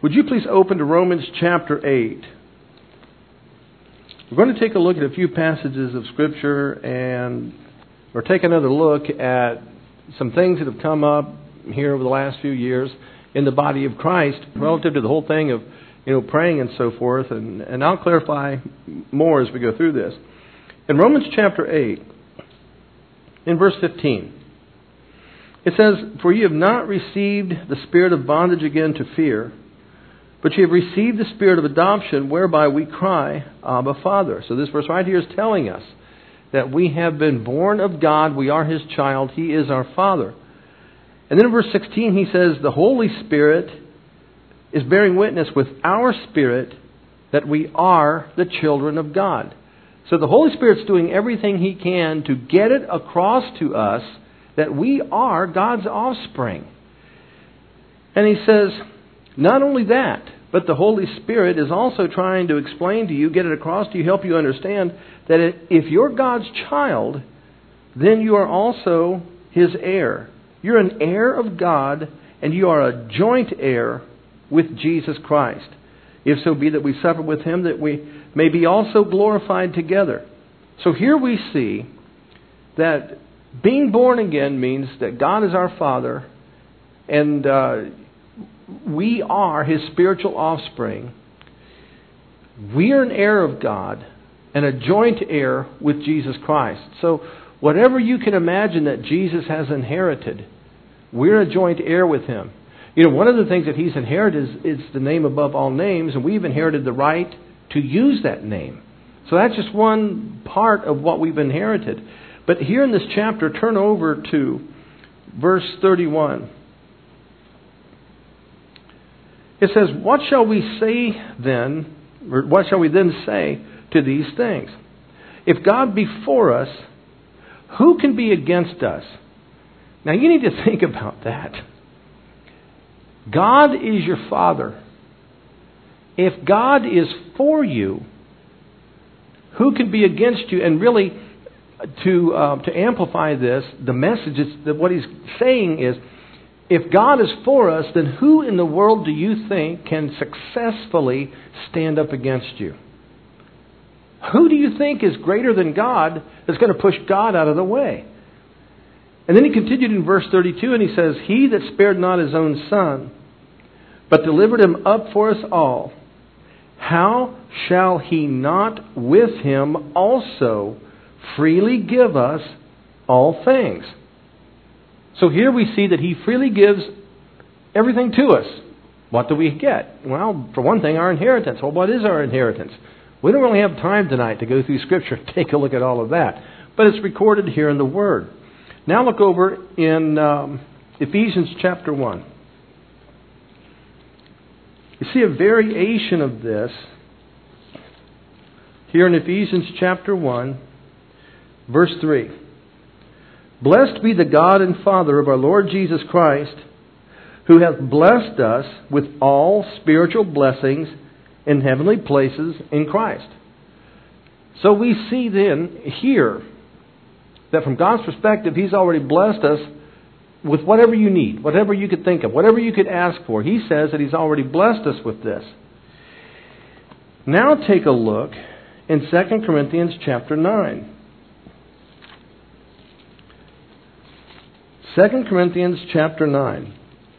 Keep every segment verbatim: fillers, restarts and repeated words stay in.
Would you please open to Romans chapter eight? We're going to take a look at a few passages of Scripture and or take another look at some things that have come up here over the last few years in the body of Christ relative to the whole thing of, you know, praying and so forth. And, and I'll clarify more as we go through this. In Romans chapter eight, in verse fifteen, it says, "For ye have not received the spirit of bondage again to fear, but ye have received the spirit of adoption, whereby we cry, Abba, Father." So this verse right here is telling us that we have been born of God. We are His child. He is our Father. And then in verse sixteen, he says, "The Holy Spirit is bearing witness with our spirit that we are the children of God." So the Holy Spirit's doing everything He can to get it across to us that we are God's offspring. And he says, not only that, but the Holy Spirit is also trying to explain to you, get it across to you, help you understand that if you're God's child, then you are also His heir. You're an heir of God, and you are a joint heir with Jesus Christ. If so be that we suffer with Him, that we may be also glorified together. So here we see that being born again means that God is our Father, and uh, we are His spiritual offspring. We are an heir of God and a joint heir with Jesus Christ. So whatever you can imagine that Jesus has inherited, we're a joint heir with Him. You know, one of the things that He's inherited is, is the name above all names, and we've inherited the right to use that name. So that's just one part of what we've inherited. But here in this chapter, turn over to verse thirty-one. It says, "What shall we say then, or what shall we then say to these things? If God be for us, who can be against us?" Now you need to think about that. God is your Father. If God is for you, who can be against you? And really, to uh, to amplify this, the message is that what he's saying is, if God is for us, then who in the world do you think can successfully stand up against you? Who do you think is greater than God that's going to push God out of the way? And then he continued in verse thirty-two, and he says, "He that spared not His own Son, but delivered Him up for us all, how shall He not with Him also freely give us all things?" So here we see that He freely gives everything to us. What do we get? Well, for one thing, our inheritance. Well, what is our inheritance? We don't really have time tonight to go through Scripture and take a look at all of that. But it's recorded here in the Word. Now look over in um, Ephesians chapter one. You see a variation of this here in Ephesians chapter one, verse three. "Blessed be the God and Father of our Lord Jesus Christ, who hath blessed us with all spiritual blessings in heavenly places in Christ." So we see then here that from God's perspective, He's already blessed us with whatever you need, whatever you could think of, whatever you could ask for. He says that He's already blessed us with this. Now take a look in Second Corinthians chapter nine. Second Corinthians chapter nine.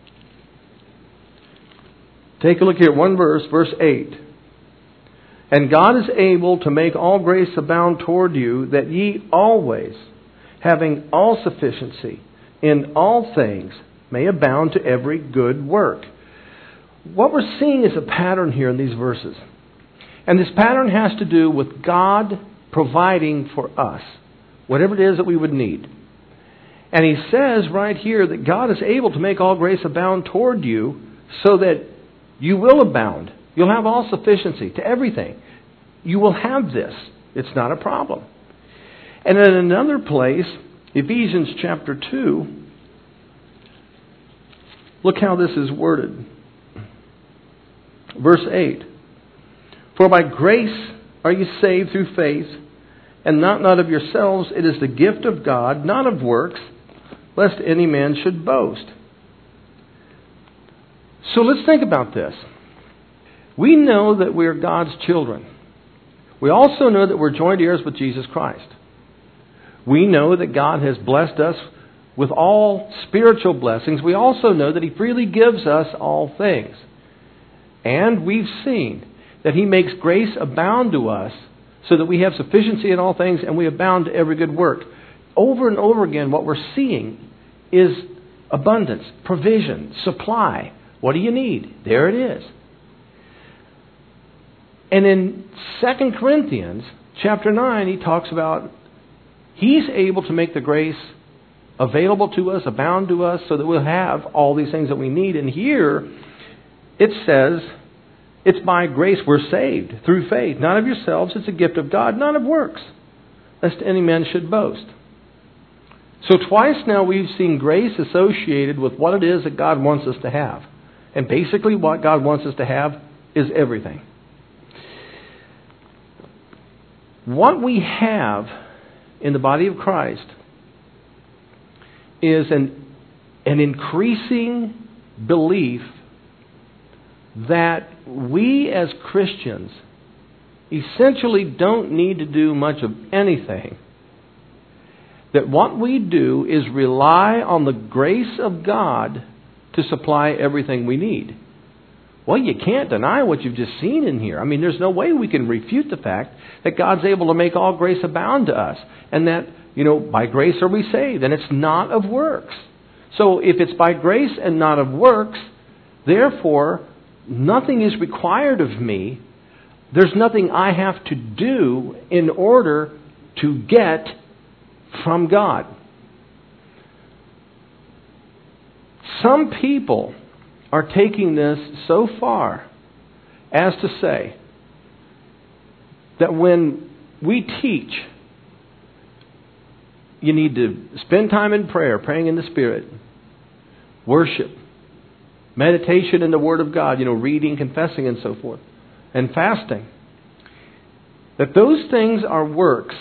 Take a look here at one verse, verse eight. "And God is able to make all grace abound toward you, that ye always, having all sufficiency in all things, may abound to every good work." What we're seeing is a pattern here in these verses. And this pattern has to do with God providing for us whatever it is that we would need. And he says right here that God is able to make all grace abound toward you so that you will abound. You'll have all sufficiency to everything. You will have this. It's not a problem. And in another place, Ephesians chapter two, look how this is worded. Verse eight. "For by grace are you saved through faith, and not, not of yourselves. It is the gift of God, not of works, lest any man should boast." So let's think about this. We know that we are God's children. We also know that we're joint heirs with Jesus Christ. We know that God has blessed us with all spiritual blessings. We also know that He freely gives us all things. And we've seen that He makes grace abound to us so that we have sufficiency in all things and we abound to every good work. Over and over again, what we're seeing is abundance, provision, supply. What do you need? There it is. And in Second Corinthians chapter nine, he talks about He's able to make the grace available to us, abound to us, so that we'll have all these things that we need. And here it says, it's by grace we're saved, through faith, not of yourselves. It's a gift of God, not of works, lest any man should boast. So twice now we've seen grace associated with what it is that God wants us to have. And basically what God wants us to have is everything. What we have in the body of Christ is an, an increasing belief that we as Christians essentially don't need to do much of anything. That what we do is rely on the grace of God to supply everything we need. Well, you can't deny what you've just seen in here. I mean, there's no way we can refute the fact that God's able to make all grace abound to us. And that, you know, by grace are we saved. And it's not of works. So if it's by grace and not of works, therefore, nothing is required of me. There's nothing I have to do in order to get from God. Some people are taking this so far as to say that when we teach, you need to spend time in prayer, praying in the Spirit, worship, meditation in the Word of God, you know, reading, confessing, and so forth, and fasting, that those things are works.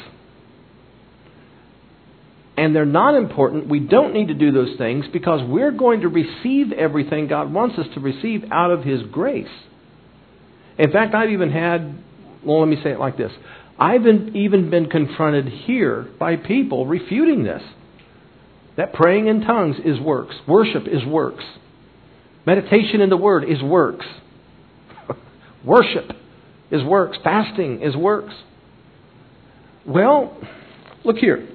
And they're not important. We don't need to do those things because we're going to receive everything God wants us to receive out of His grace. In fact, I've even had, well, let me say it like this. I've been, even been confronted here by people refuting this. That praying in tongues is works. Worship is works. Meditation in the Word is works. Worship is works. Fasting is works. Well, look here.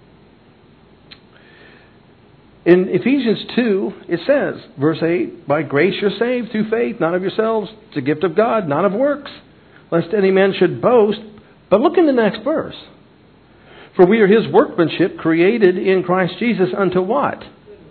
In Ephesians two, it says, verse eight, by grace you're saved through faith, not of yourselves. It's a gift of God, not of works, lest any man should boast. But look in the next verse. For we are His workmanship, created in Christ Jesus unto what?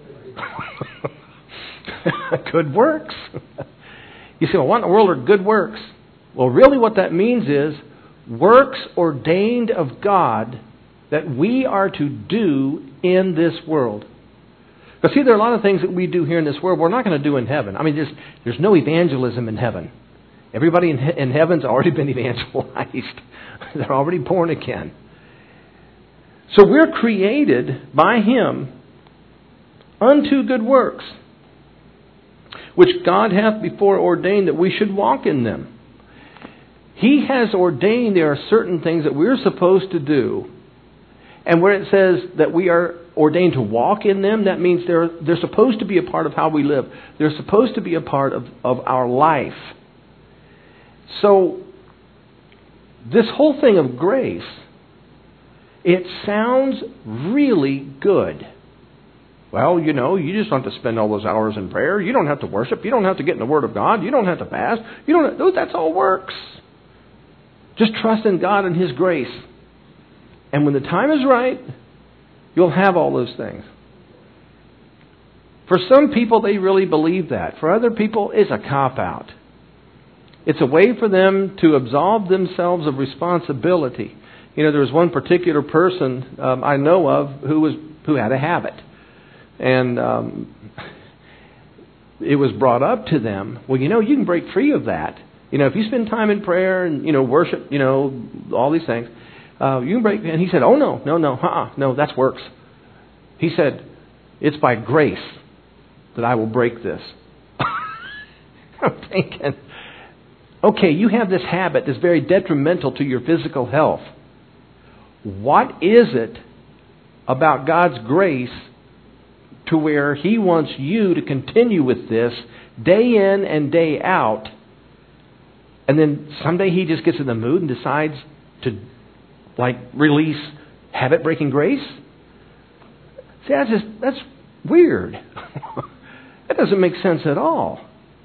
Good works. You say, well, what in the world are good works? Well, really what that means is works ordained of God that we are to do in this world. But see, there are a lot of things that we do here in this world we're not going to do in heaven. I mean, there's, there's no evangelism in heaven. Everybody in, he- in heaven's already been evangelized. They're already born again. So we're created by Him unto good works, which God hath before ordained that we should walk in them. He has ordained there are certain things that we're supposed to do. And where it says that we are ordained to walk in them, that means they're, they're supposed to be a part of how we live. They're supposed to be a part of, of our life. So, this whole thing of grace, it sounds really good. Well, you know, you just don't have to spend all those hours in prayer. You don't have to worship. You don't have to get in the Word of God. You don't have to fast. You don't have, that's all works. Just trust in God and His grace. And when the time is right, you'll have all those things. For some people, they really believe that. For other people, it's a cop-out. It's a way for them to absolve themselves of responsibility. You know, there was one particular person um, I know of who was who had a habit. And um, it was brought up to them, well, you know, you can break free of that. You know, if you spend time in prayer and, you know, worship, you know, all these things, uh, you can break. And he said, oh, no, no, no, uh-uh, no, that's works. He said, it's by grace that I will break this. I'm thinking, okay, you have this habit that's very detrimental to your physical health. What is it about God's grace to where He wants you to continue with this day in and day out, and then someday He just gets in the mood and decides to, like, release habit-breaking grace? See, that's just, that's weird. That doesn't make sense at all.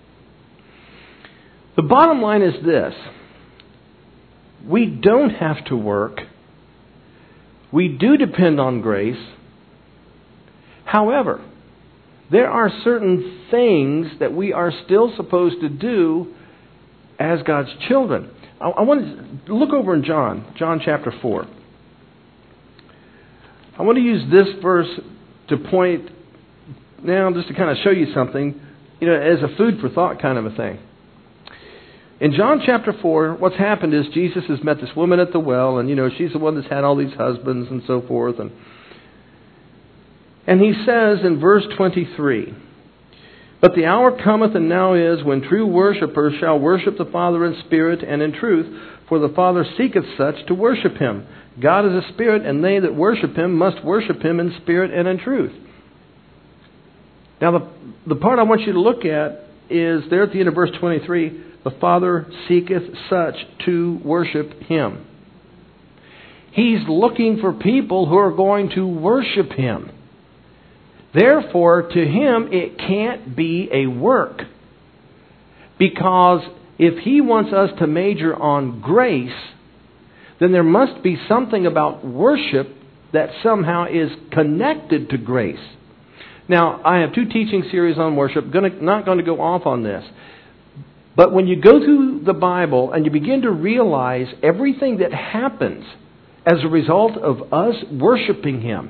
The bottom line is this. We don't have to work. We do depend on grace. However, there are certain things that we are still supposed to do as God's children. I, I want to look over in John, John chapter four. I want to use this verse to point, now just to kind of show you something, you know, as a food for thought kind of a thing. In John chapter four, what's happened is Jesus has met this woman at the well, and, you know, she's the one that's had all these husbands and so forth. And, and he says in verse twenty-three, "But the hour cometh, and now is, when true worshippers shall worship the Father in spirit and in truth, for the Father seeketh such to worship Him. God is a spirit, and they that worship Him must worship Him in spirit and in truth." Now, the, the part I want you to look at is there at the end of verse twenty-three, "The Father seeketh such to worship Him." He's looking for people who are going to worship Him. Therefore, to Him, it can't be a work. Because if He wants us to major on grace, then there must be something about worship that somehow is connected to grace. Now, I have two teaching series on worship. Gonna, not going to go off on this. But when you go through the Bible and you begin to realize everything that happens as a result of us worshiping Him,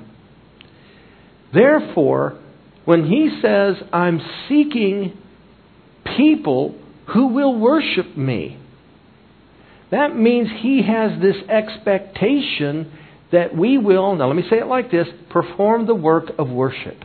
therefore, when He says, "I'm seeking people who will worship me," that means He has this expectation that we will, now let me say it like this, perform the work of worship.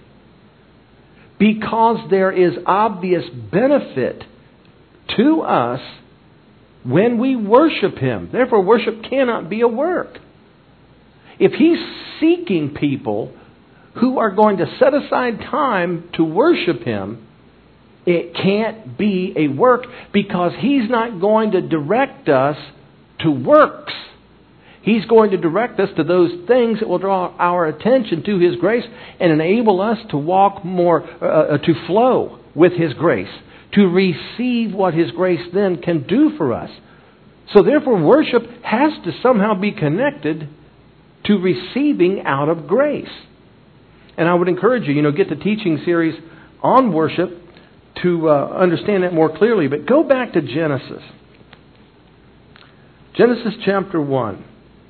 Because there is obvious benefit to us when we worship Him. Therefore, worship cannot be a work. If He's seeking people who are going to set aside time to worship Him, it can't be a work, because He's not going to direct us to works. He's going to direct us to those things that will draw our attention to His grace and enable us to walk more, uh, to flow with His grace, to receive what His grace then can do for us. So therefore, worship has to somehow be connected to receiving out of grace. And I would encourage you, you know, get the teaching series on worship to uh, understand that more clearly. But go back to Genesis. Genesis chapter one.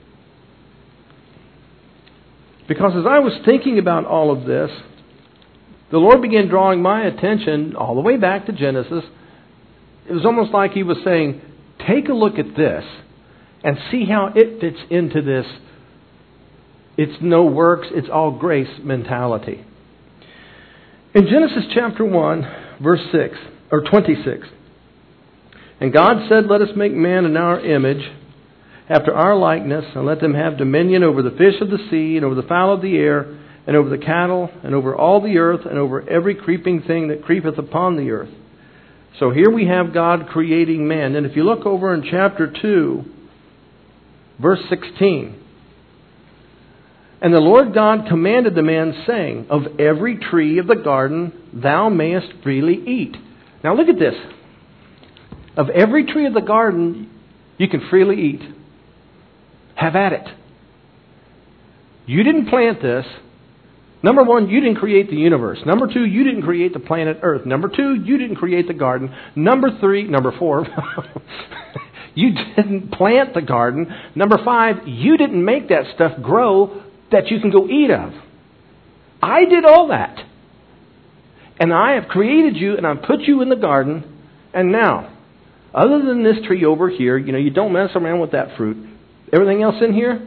Because as I was thinking about all of this, the Lord began drawing my attention all the way back to Genesis. It was almost like He was saying, take a look at this and see how it fits into this "it's no works, it's all grace" mentality. In Genesis chapter one, verse six, or twenty-six, "And God said, Let us make man in our image, after our likeness, and let them have dominion over the fish of the sea, and over the fowl of the air, and over the cattle, and over all the earth, and over every creeping thing that creepeth upon the earth." So here we have God creating man. And if you look over in chapter two, verse sixteen, "And the Lord God commanded the man, saying, Of every tree of the garden thou mayest freely eat." Now look at this. Of every tree of the garden you can freely eat. Have at it. You didn't plant this. Number one, you didn't create the universe. Number two, you didn't create the planet Earth. Number two, you didn't create the garden. Number three, number four, you didn't plant the garden. Number five, you didn't make that stuff grow that you can go eat of. I did all that. And I have created you, and I've put you in the garden. And now, other than this tree over here, you know, you don't mess around with that fruit. Everything else in here,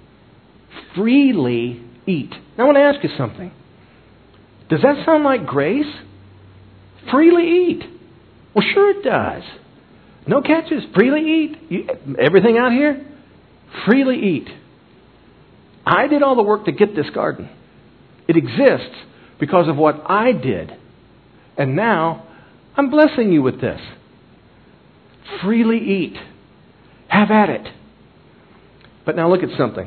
freely eat. Now I want to ask you something. Does that sound like grace? Freely eat. Well, sure it does. No catches. Freely eat. You, everything out here, freely eat. I did all the work to get this garden. It exists because of what I did. And now I'm blessing you with this. Freely eat. Have at it. But now look at something.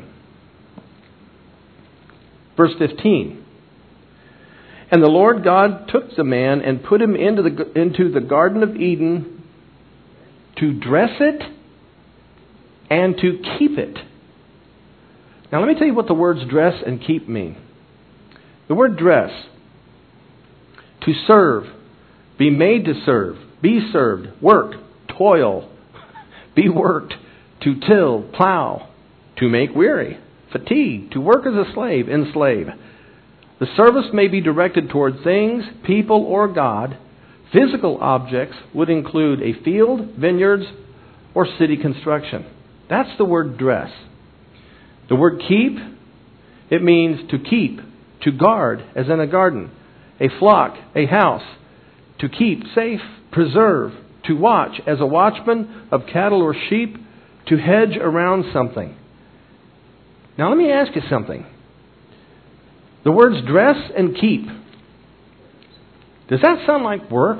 Verse fifteen. And the Lord God took the man and put him into the, into the Garden of Eden to dress it and to keep it. Now let me tell you what the words dress and keep mean. The word dress, to serve, be made to serve, be served, work, toil, be worked, to till, plow, to make weary, fatigue, to work as a slave, enslave. The service may be directed toward things, people, or God. Physical objects would include a field, vineyards, or city construction. That's the word dress. The word keep, it means to keep, to guard, as in a garden, a flock, a house, to keep safe, preserve, to watch, as a watchman of cattle or sheep, to hedge around something. Now let me ask you something. The words dress and keep, does that sound like work?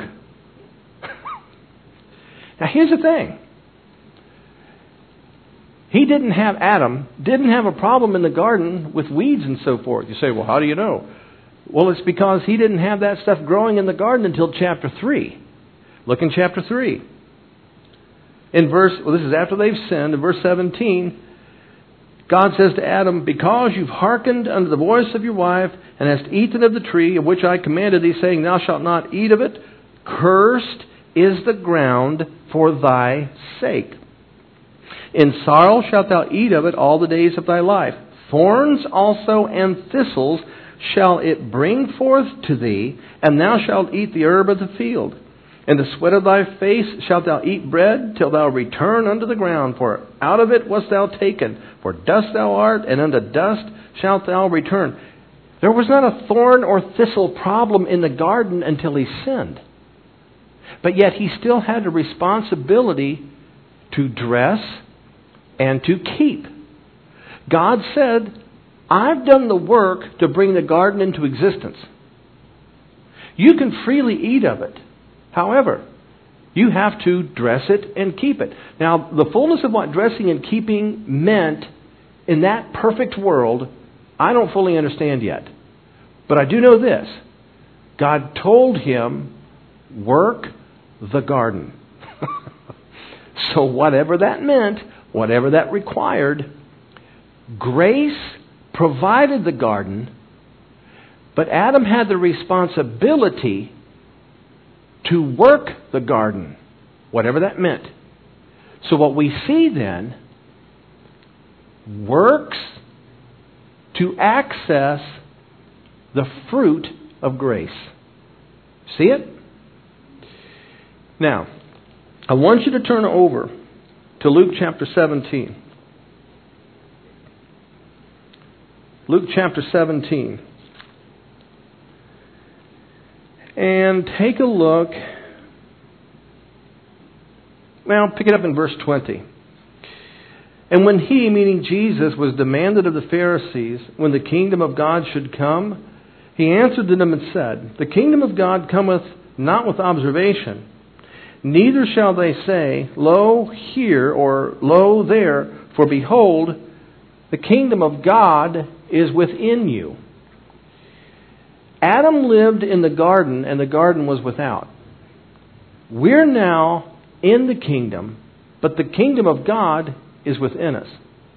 Now here's the thing. He didn't have, Adam didn't have a problem in the garden with weeds and so forth. You say, well, how do you know? Well, it's because he didn't have that stuff growing in the garden until chapter three. Look in chapter three. In verse, well, this is after they've sinned. In verse seventeen, God says to Adam, because you've hearkened unto the voice of your wife, and hast eaten of the tree of which I commanded thee, saying, thou shalt not eat of it, cursed is the ground for thy sake. In sorrow shalt thou eat of it all the days of thy life. Thorns also and thistles shall it bring forth to thee, and thou shalt eat the herb of the field. In the sweat of thy face shalt thou eat bread, till thou return unto the ground, for out of it wast thou taken. For dust thou art, and unto dust shalt thou return. There was not a thorn or thistle problem in the garden until he sinned. But yet he still had a responsibility to dress and to keep. God said, I've done the work to bring the garden into existence. You can freely eat of it. However, you have to dress it and keep it. Now, the fullness of what dressing and keeping meant in that perfect world, I don't fully understand yet. But I do know this. God told him, work the garden. So whatever that meant, whatever that required, grace provided the garden, but Adam had the responsibility to work the garden, whatever that meant. So what we see then, works to access the fruit of grace. See it? Now, I want you to turn over to Luke chapter seventeen. Luke chapter seventeen. And take a look. Well, pick it up in verse twenty. And when he, meaning Jesus, was demanded of the Pharisees when the kingdom of God should come, he answered them and said, the kingdom of God cometh not with observation, neither shall they say, lo here, or lo there, for behold, the kingdom of God is within you. Adam lived in the garden, and the garden was without. We're now in the kingdom, but the kingdom of God is within us.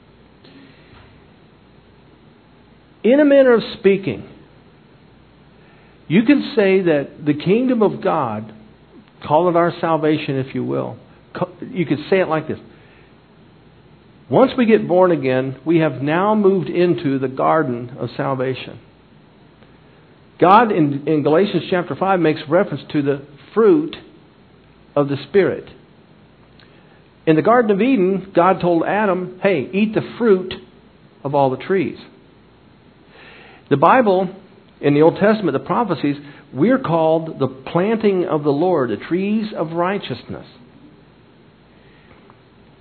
In a manner of speaking, you can say that the kingdom of God, call it our salvation if you will, you could say it like this. Once we get born again, we have now moved into the garden of salvation. God in, in Galatians chapter five makes reference to the fruit of the Spirit. In the Garden of Eden, God told Adam, hey, eat the fruit of all the trees. The Bible, in the Old Testament, the prophecies, we're called the planting of the Lord, the trees of righteousness.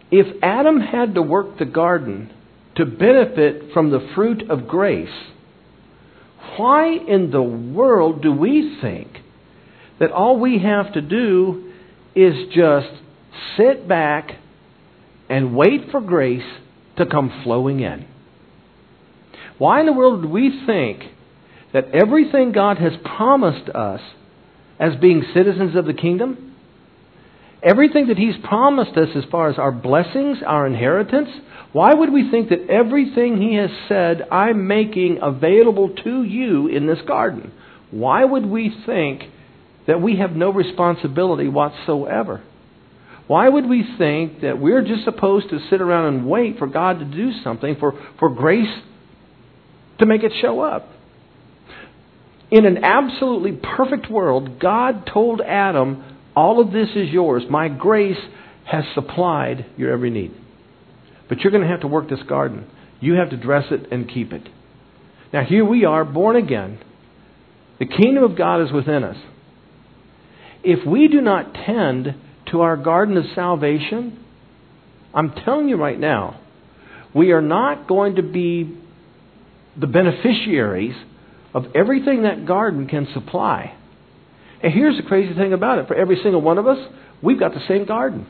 If Adam had to work the garden to benefit from the fruit of grace, why in the world do we think that all we have to do is just sit back and wait for grace to come flowing in? Why in the world do we think that everything God has promised us as being citizens of the kingdom, everything that He's promised us as far as our blessings, our inheritance, why would we think that everything He has said, I'm making available to you in this garden, why would we think that we have no responsibility whatsoever? Why would we think that we're just supposed to sit around and wait for God to do something, for, for grace to make it show up? In an absolutely perfect world, God told Adam, all of this is yours. My grace has supplied your every need. But you're going to have to work this garden. You have to dress it and keep it. Now here we are, born again. The kingdom of God is within us. If we do not tend to our garden of salvation, I'm telling you right now, we are not going to be the beneficiaries of everything that garden can supply. And here's the crazy thing about it. For every single one of us, we've got the same garden.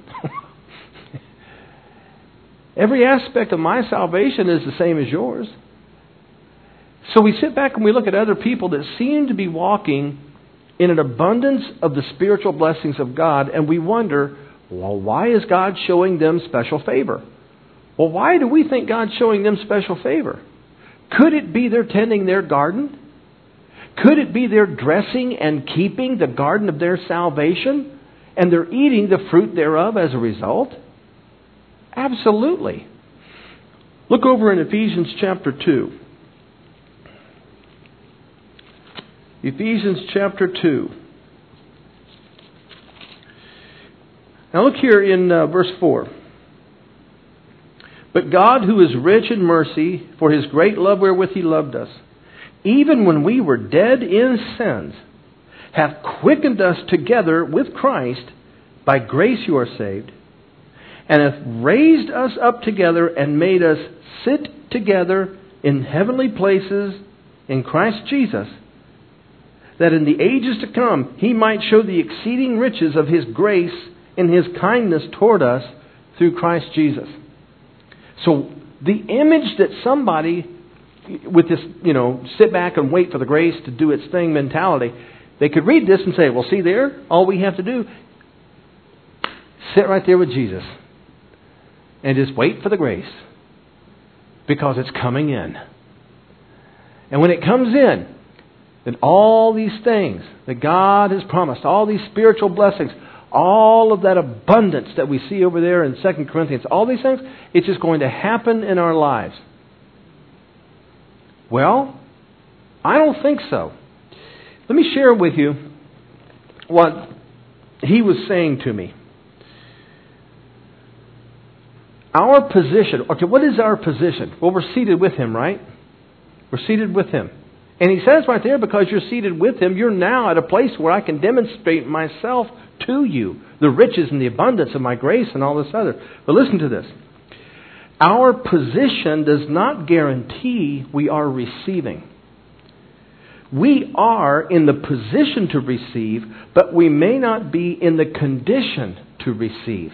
Every aspect of my salvation is the same as yours. So we sit back and we look at other people that seem to be walking in an abundance of the spiritual blessings of God, and we wonder, well, why is God showing them special favor? Well, why do we think God's showing them special favor? Could it be they're tending their garden? Could it be they're dressing and keeping the garden of their salvation, and they're eating the fruit thereof as a result? Absolutely. Look over in Ephesians chapter two. Ephesians chapter two. Now look here in uh, verse four. But God, who is rich in mercy, for His great love wherewith He loved us, even when we were dead in sins, hath quickened us together with Christ. By grace you are saved, and hath raised us up together and made us sit together in heavenly places in Christ Jesus, that in the ages to come He might show the exceeding riches of His grace in His kindness toward us through Christ Jesus. So the image that somebody with this, you know, sit back and wait for the grace to do its thing mentality, they could read this and say, well, see there, all we have to do, sit right there with Jesus and just wait for the grace, because it's coming in. And when it comes in, then all these things that God has promised, all these spiritual blessings, all of that abundance that we see over there in Second Corinthians, all these things, it's just going to happen in our lives. Well, I don't think so. Let me share with you what he was saying to me. Our position, okay, what is our position? Well, we're seated with Him, right? We're seated with Him. And he says right there, because you're seated with Him, you're now at a place where I can demonstrate myself to you, the riches and the abundance of my grace and all this other. But listen to this. Our position does not guarantee we are receiving. We are in the position to receive, but we may not be in the condition to receive.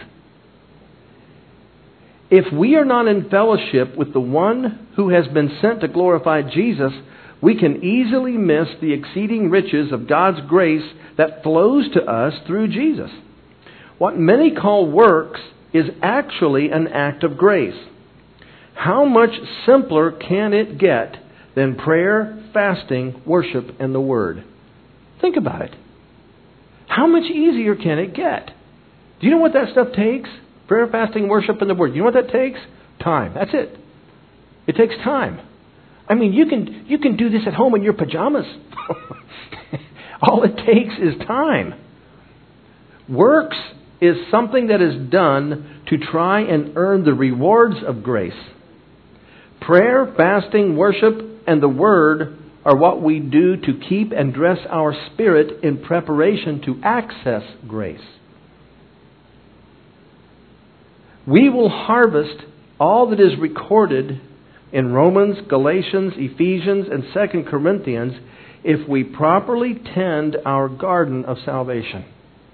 If we are not in fellowship with the one who has been sent to glorify Jesus, we can easily miss the exceeding riches of God's grace that flows to us through Jesus. What many call works is actually an act of grace. How much simpler can it get than prayer, fasting, worship, and the Word? Think about it. How much easier can it get? Do you know what that stuff takes? Prayer, fasting, worship, and the Word. You know what that takes? Time. That's it. It takes time. I mean, you can you can do this at home in your pajamas. All it takes is time. Works is something that is done to try and earn the rewards of grace. Prayer, fasting, worship, and the Word are what we do to keep and dress our spirit in preparation to access grace. We will harvest all that is recorded in Romans, Galatians, Ephesians, and Second Corinthians if we properly tend our garden of salvation.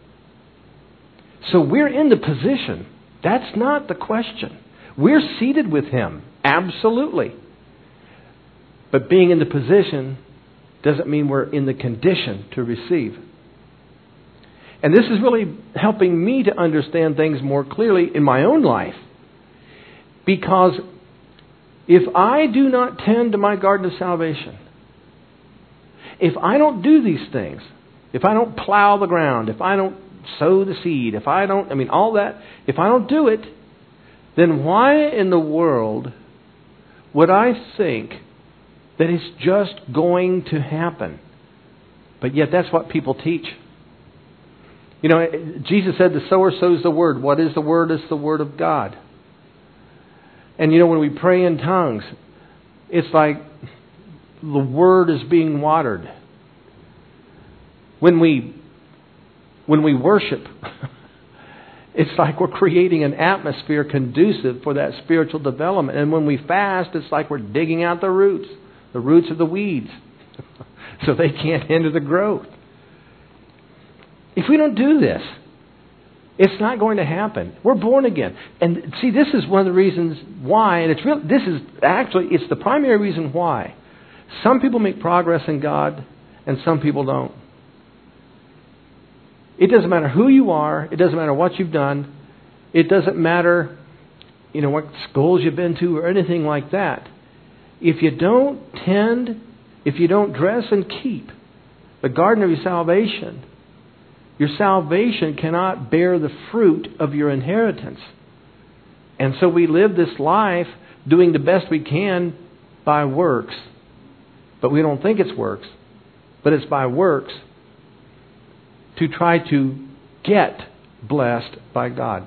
So we're in the position. That's not the question. We're seated with Him. Absolutely. But being in the position doesn't mean we're in the condition to receive. And this is really helping me to understand things more clearly in my own life. Because if I do not tend to my garden of salvation, if I don't do these things, if I don't plow the ground, if I don't sow the seed, if I don't, I mean, all that, if I don't do it, then why in the world would I think that it's just going to happen? But yet that's what people teach. You know, Jesus said the sower sows the word. What is the word? It's the word of God. And you know, when we pray in tongues, it's like the word is being watered. When we when we worship, it's like we're creating an atmosphere conducive for that spiritual development. And when we fast, it's like we're digging out the roots, the roots of the weeds, so they can't hinder the growth. If we don't do this, it's not going to happen. We're born again. And see, this is one of the reasons why, and it's real, this is actually, it's the primary reason why some people make progress in God and some people don't. It doesn't matter who you are. It doesn't matter what you've done. It doesn't matter, you know, what schools you've been to or anything like that. If you don't tend, if you don't dress and keep the garden of your salvation, your salvation cannot bear the fruit of your inheritance. And so we live this life doing the best we can by works. But we don't think it's works. But it's by works to try to get blessed by God.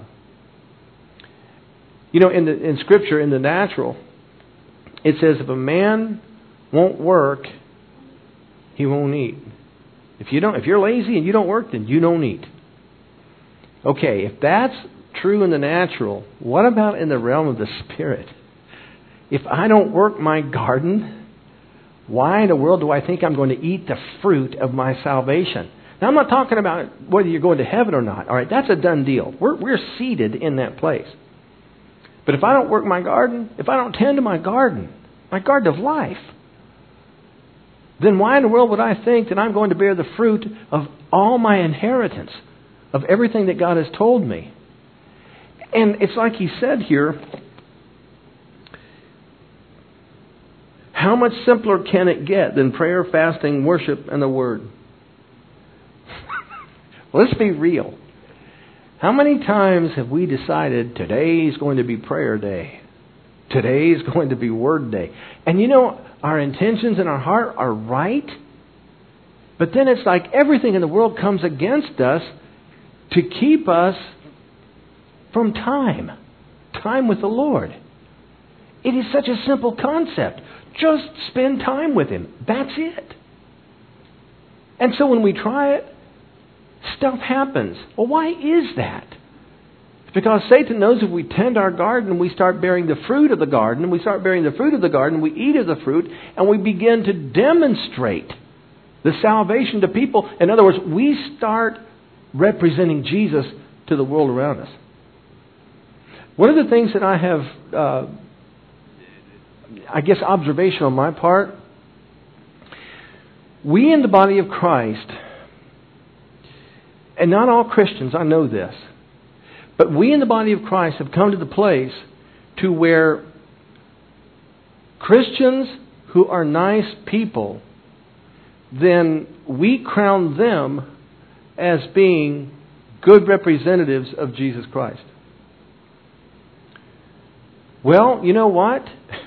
You know, in the in Scripture, in the natural, it says if a man won't work, he won't eat. If you don't, if you're lazy and you don't work, then you don't eat. Okay, if that's true in the natural, what about in the realm of the Spirit? If I don't work my garden, why in the world do I think I'm going to eat the fruit of my salvation? Now, I'm not talking about whether you're going to heaven or not. All right, that's a done deal. We're, we're seated in that place. But if I don't work my garden, if I don't tend to my garden, my garden of life, then why in the world would I think that I'm going to bear the fruit of all my inheritance, of everything that God has told me? And it's like He said here, how much simpler can it get than prayer, fasting, worship, and the Word? Let's be real. How many times have we decided today's going to be prayer day? Today's going to be Word day. And you know, our intentions in our heart are right. But then it's like everything in the world comes against us to keep us from time. Time with the Lord. It is such a simple concept. Just spend time with Him. That's it. And so when we try it, stuff happens. Well, why is that? It's because Satan knows if we tend our garden, we start bearing the fruit of the garden, and we start bearing the fruit of the garden, we eat of the fruit, and we begin to demonstrate the salvation to people. In other words, we start representing Jesus to the world around us. One of the things that I have, uh, I guess, observation on my part, we in the body of Christ, and not all Christians, I know this, but we in the body of Christ have come to the place to where Christians who are nice people, then we crown them as being good representatives of Jesus Christ. Well, you know what?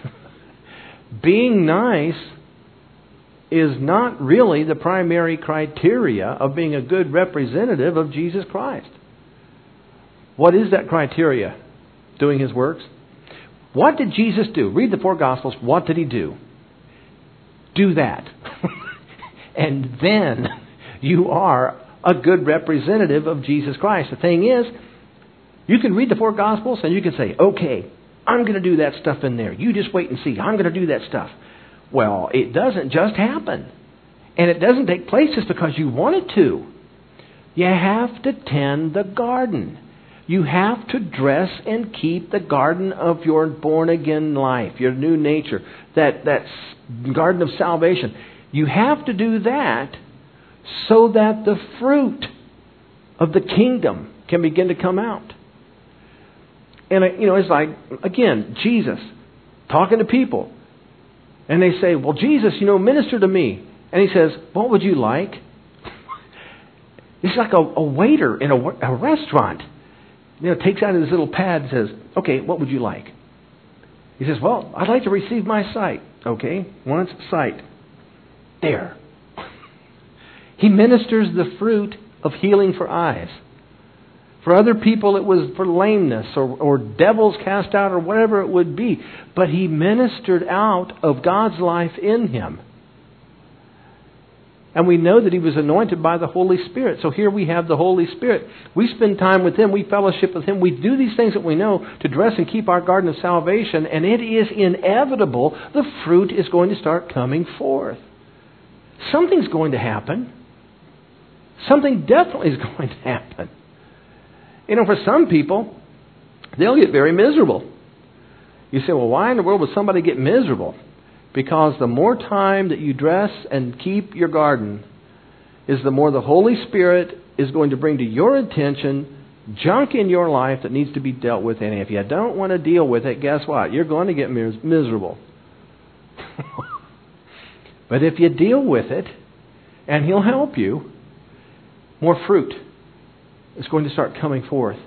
Being nice is not really the primary criteria of being a good representative of Jesus Christ. What is that criteria? Doing His works? What did Jesus do? Read the four Gospels. What did He do? Do that. And then you are a good representative of Jesus Christ. The thing is, You can read the four Gospels and you can say, okay, I'm going to do that stuff in there. You just wait and see. I'm going to do that stuff. Well, it doesn't just happen. And it doesn't take place just because you want it to. You have to tend the garden. You have to dress and keep the garden of your born-again life, your new nature, that, that garden of salvation. You have to do that so that the fruit of the kingdom can begin to come out. And, you know, it's like, again, Jesus talking to people. And they say, well, Jesus, you know, minister to me. And he says, what would you like? It's like a, a waiter in a, a restaurant. You know, takes out his little pad and says, okay, what would you like? He says, well, I'd like to receive my sight. Okay, wants sight. There. He ministers the fruit of healing for eyes. For other people, it was for lameness or, or devils cast out or whatever it would be. But he ministered out of God's life in him. And we know that he was anointed by the Holy Spirit. So here we have the Holy Spirit. We spend time with him. We fellowship with him. We do these things that we know to dress and keep our garden of salvation. And it is inevitable the fruit is going to start coming forth. Something's going to happen. Something definitely is going to happen. You know, for some people, they'll get very miserable. You say, well, why in the world would somebody get miserable? Because the more time that you dress and keep your garden is the more the Holy Spirit is going to bring to your attention junk in your life that needs to be dealt with. And if you don't want to deal with it, guess what? You're going to get mis- miserable. But if you deal with it, and He'll help you, more fruit is going to start coming forth.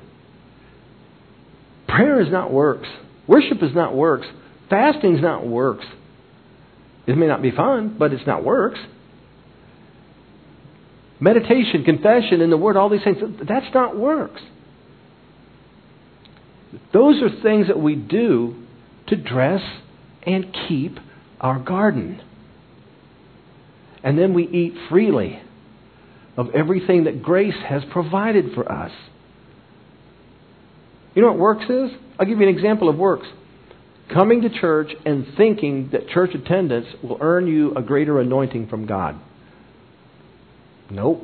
Prayer is not works. Worship is not works. Fasting is not works. It may not be fun, but it's not works. Meditation, confession, in the Word, all these things, that's not works. Those are things that we do to dress and keep our garden. And then we eat freely of everything that grace has provided for us. You know what works is? I'll give you an example of works. Coming to church and thinking that church attendance will earn you a greater anointing from God. Nope.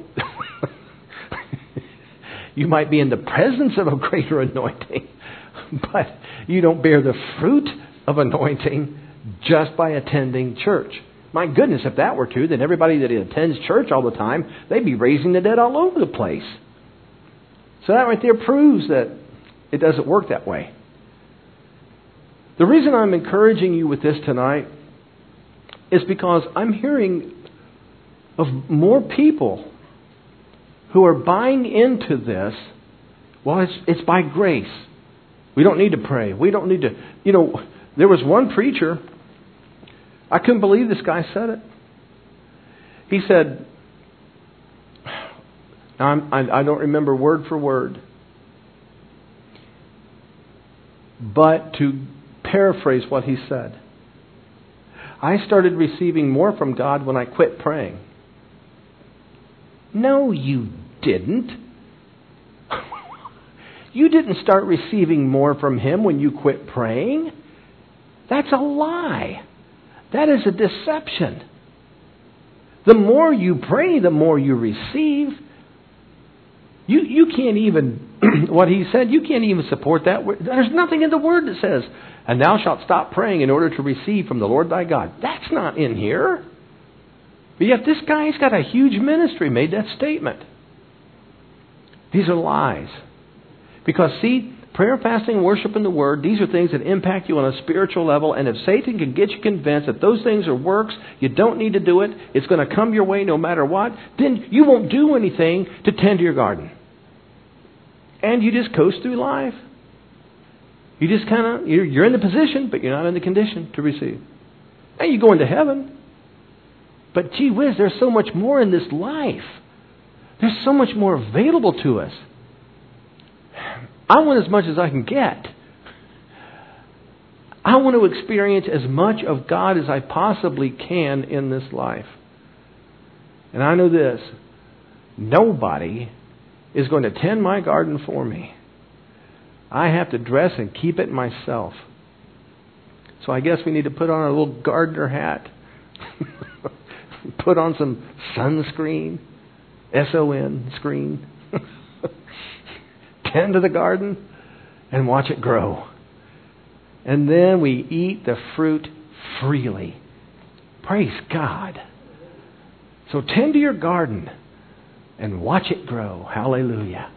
You might be in the presence of a greater anointing, but you don't bear the fruit of anointing just by attending church. My goodness, if that were true, then everybody that attends church all the time, they'd be raising the dead all over the place. So that right there proves that it doesn't work that way. The reason I'm encouraging you with this tonight is because I'm hearing of more people who are buying into this. Well, it's, it's by grace. We don't need to pray. We don't need to... You know, there was one preacher, I couldn't believe this guy said it. He said, I'm, I, I don't remember word for word, but to paraphrase what he said, I started receiving more from God when I quit praying. No, you didn't. You didn't start receiving more from Him when you quit praying. That's a lie. That is a deception. The more you pray, the more you receive. You you can't even, what he said, you can't even support that. There's nothing in the Word that says, and thou shalt stop praying in order to receive from the Lord thy God. That's not in here. But yet this guy's got a huge ministry, made that statement. These are lies. Because see, prayer, fasting, worship, and the Word, these are things that impact you on a spiritual level. And if Satan can get you convinced that those things are works, you don't need to do it, it's going to come your way no matter what, then you won't do anything to tend to your garden. And you just coast through life. You just kind of, you're, you're in the position, but you're not in the condition to receive. And you go into heaven. But gee whiz, there's so much more in this life. There's so much more available to us. I want as much as I can get. I want to experience as much of God as I possibly can in this life. And I know this. Nobody is going to tend my garden for me. I have to dress and keep it myself. So I guess we need to put on our little gardener hat, put on some sunscreen, S O N screen, tend to the garden, and watch it grow. And then we eat the fruit freely. Praise God. So tend to your garden and watch it grow. Hallelujah.